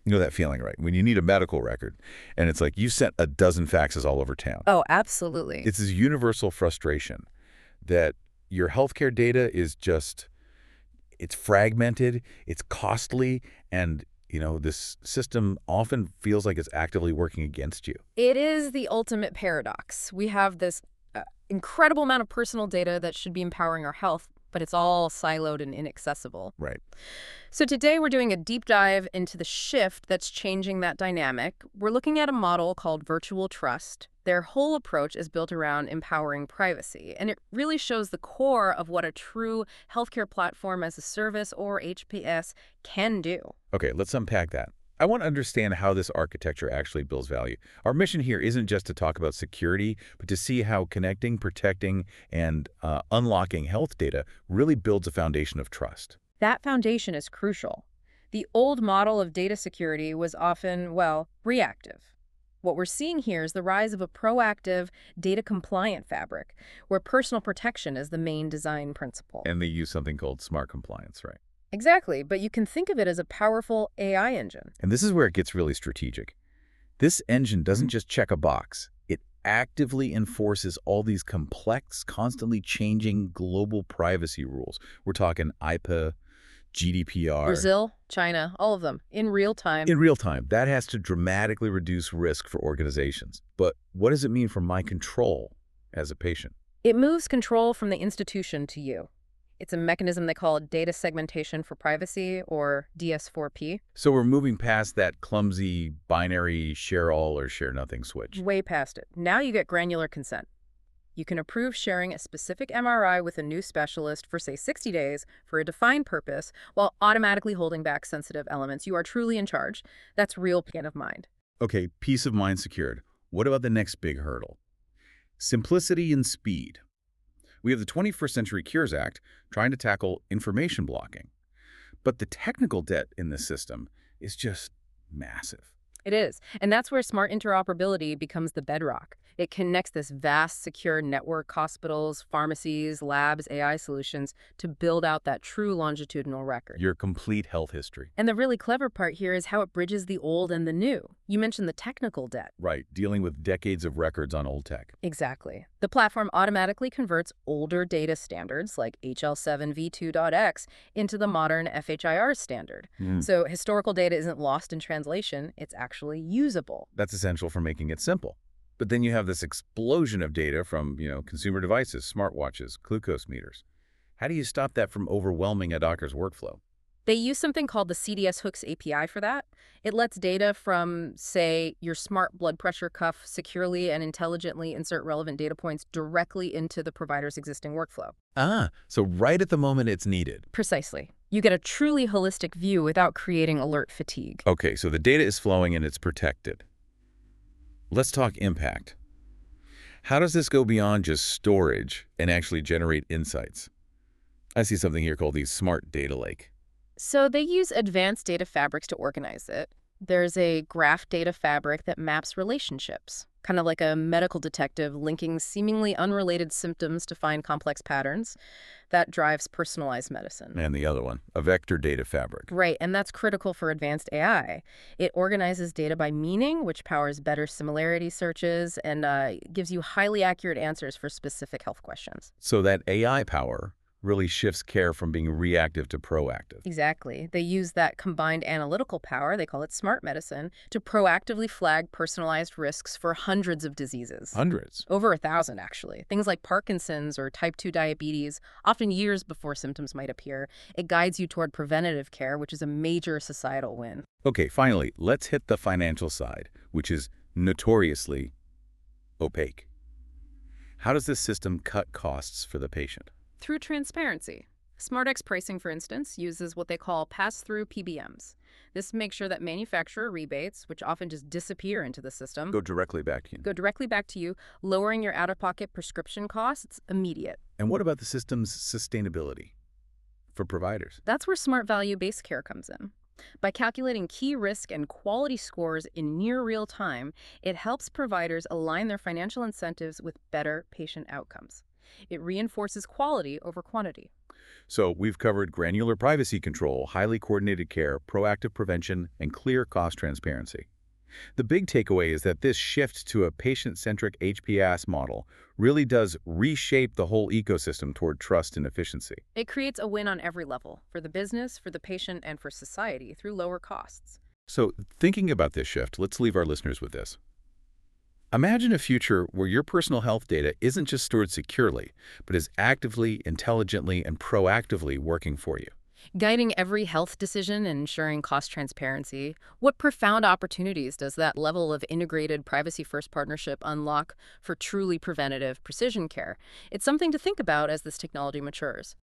You know that feeling, right? When you need a medical record, and it's like you sent a dozen faxes all over town. Oh, absolutely. It's this universal frustration that your healthcare data is just, it's fragmented, it's costly, and, this system often feels like it's actively working against you. It is the ultimate paradox. We have this incredible amount of personal data that should be empowering our health, but it's all siloed and inaccessible. Right. So today we're doing a deep dive into the shift that's changing that dynamic. We're looking at a model called Virtual Trust. Their whole approach is built around empowering privacy, and it really shows the core of what a true healthcare platform as a service, or HPS, can do. Okay, let's unpack that. I want to understand how this architecture actually builds value. Our mission here isn't just to talk about security, but to see how connecting, protecting, and unlocking health data really builds a foundation of trust. That foundation is crucial. The old model of data security was often, well, reactive. What we're seeing here is the rise of a proactive, data-compliant fabric, where personal protection is the main design principle. And they use something called smart compliance, right? Exactly, but you can think of it as a powerful AI engine. And this is where it gets really strategic. This engine doesn't just check a box. It actively enforces all these complex, constantly changing global privacy rules. We're talking IPA, GDPR. Brazil, China, all of them, in real time. In real time. That has to dramatically reduce risk for organizations. But what does it mean for my control as a patient? It moves control from the institution to you. It's a mechanism they call data segmentation for privacy, or DS4P. So we're moving past that clumsy binary share all or share nothing switch. Way past it. Now you get granular consent. You can approve sharing a specific MRI with a new specialist for, say, 60 days for a defined purpose while automatically holding back sensitive elements. You are truly in charge. That's real peace of mind. Okay, peace of mind secured. What about the next big hurdle? Simplicity and speed. We have the 21st Century Cures Act trying to tackle information blocking. But the technical debt in this system is just massive. It is. And that's where smart interoperability becomes the bedrock. It connects this vast, secure network, hospitals, pharmacies, labs, AI solutions to build out that true longitudinal record. Your complete health history. And the really clever part here is how it bridges the old and the new. You mentioned the technical debt. Right, dealing with decades of records on old tech. Exactly. The platform automatically converts older data standards like HL7 v2.x into the modern FHIR standard. So historical data isn't lost in translation, it's actually usable. That's essential for making it simple. But then you have this explosion of data from, consumer devices, smartwatches, glucose meters. How do you stop that from overwhelming a doctor's workflow? They use something called the CDS Hooks API for that. It lets data from, say, your smart blood pressure cuff securely and intelligently insert relevant data points directly into the provider's existing workflow. So right at the moment it's needed. Precisely. You get a truly holistic view without creating alert fatigue. Okay, so the data is flowing and it's protected. Let's talk impact. How does this go beyond just storage and actually generate insights? I see something here called the Smart Data Lake. So they use advanced data fabrics to organize it. There's a graph data fabric that maps relationships, kind of like a medical detective linking seemingly unrelated symptoms to find complex patterns. That drives personalized medicine. And the other one, a vector data fabric. Right, and that's critical for advanced AI. It organizes data by meaning, which powers better similarity searches and gives you highly accurate answers for specific health questions. So that AI power really shifts care from being reactive to proactive. Exactly. They use that combined analytical power, they call it smart medicine, to proactively flag personalized risks for hundreds of diseases. Hundreds. Over 1,000, actually. Things like Parkinson's or type 2 diabetes, often years before symptoms might appear. It guides you toward preventative care, which is a major societal win. Okay, finally, let's hit the financial side, which is notoriously opaque. How does this system cut costs for the patient? Through transparency. SmartX pricing, for instance, uses what they call pass-through PBMs. This makes sure that manufacturer rebates, which often just disappear into the system, Go directly back to you. lowering your out-of-pocket prescription costs immediate. And what about the system's sustainability for providers? That's where smart value-based care comes in. By calculating key risk and quality scores in near real time, it helps providers align their financial incentives with better patient outcomes. It reinforces quality over quantity. So we've covered granular privacy control, highly coordinated care, proactive prevention, and clear cost transparency. The big takeaway is that this shift to a patient-centric HPAS model really does reshape the whole ecosystem toward trust and efficiency. It creates a win on every level, for the business, for the patient, and for society through lower costs. So thinking about this shift, let's leave our listeners with this. Imagine a future where your personal health data isn't just stored securely, but is actively, intelligently, and proactively working for you. Guiding every health decision and ensuring cost transparency, what profound opportunities does that level of integrated privacy-first partnership unlock for truly preventative precision care? It's something to think about as this technology matures.